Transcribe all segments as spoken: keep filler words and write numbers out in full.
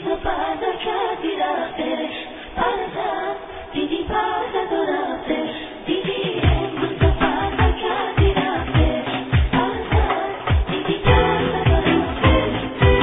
و فردا کردی رفتش فردا دیدی فردا دو رفتش دیدی امروز و فردا کردی رفتش فردا دیدی فردا دو رفتش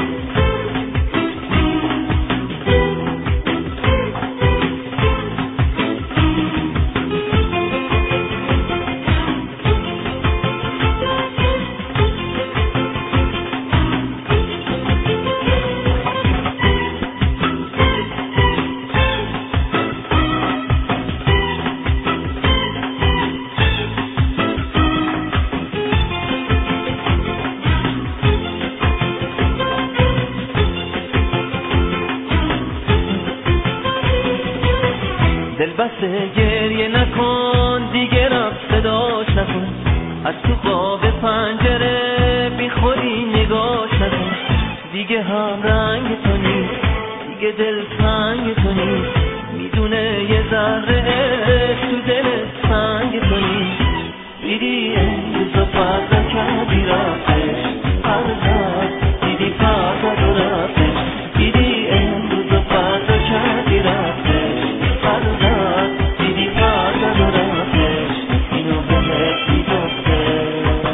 دل بسته گریه نکن دیگه رفت صداش نکن از تو قاب پنجره بی خودی نگاش نکن دیگه هم رنگ تو نیست دیگه دل تنگ تو نیست میدونه یه ذره عشق تو دل سنگ تو نیست دیدی امروز و فردا کردی رفتش فردا دیدی فردا دو رفتش دیدی امروز و فردا کردی رفتش فردا دیدی فردا دو رفتش اینو بهت میگفتش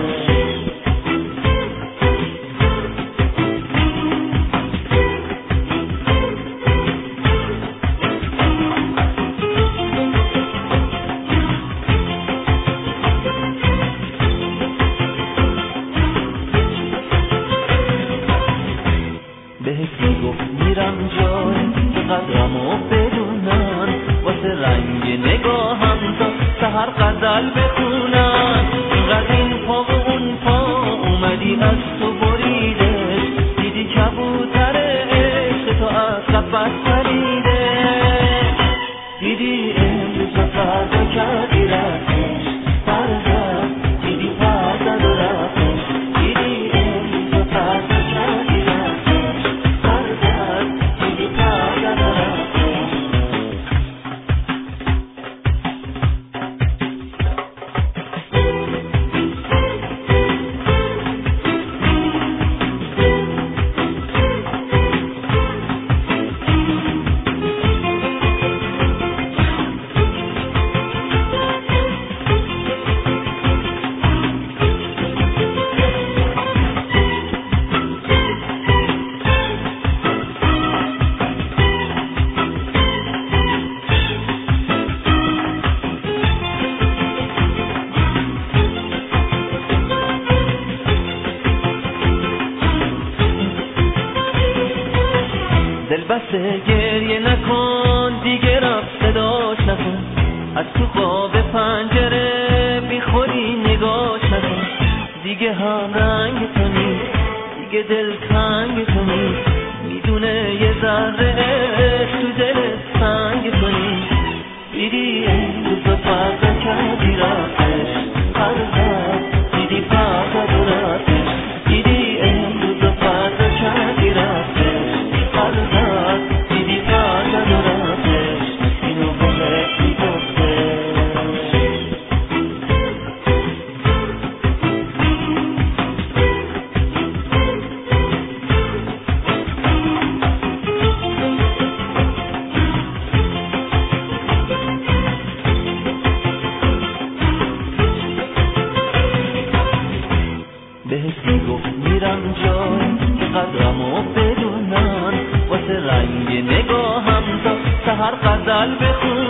بهت میگفت میرم جای که قدرمو بدونن واسه رنگ نگاهم تا سهر غزل بخونن اینقدر این پا و اون پا اومدی از تو بریدش دیدی کبوتر عشق تو از قفس پریده دیدی امروز و فردا کردی رفتش فردا دیدی فردا دو رفتش دیدی امروز و فردا کردی رفتش فردا دیدی فردا دو رفتش دل بسته گریه نکن دیگه رفت صداش نکن از تو قاب پنجره بی خودی نگاش نکن دیگه هم رنگ تو نیست دیگه دل تنگ تو نیست میدونه یه ذره عشق تو دل سنگ تو نیست دیدی امروز و فردا کردی رفتش فردا دیدی فردا دو رفتش دیدی امروز و فردا کردی رفتش فردا دیدی فردا دو رفتش اینو بهت میگفتش بهت میگفت میرم جای که قدرمو بدونن واسه رنگ نگاهم تا سهر غزل بخون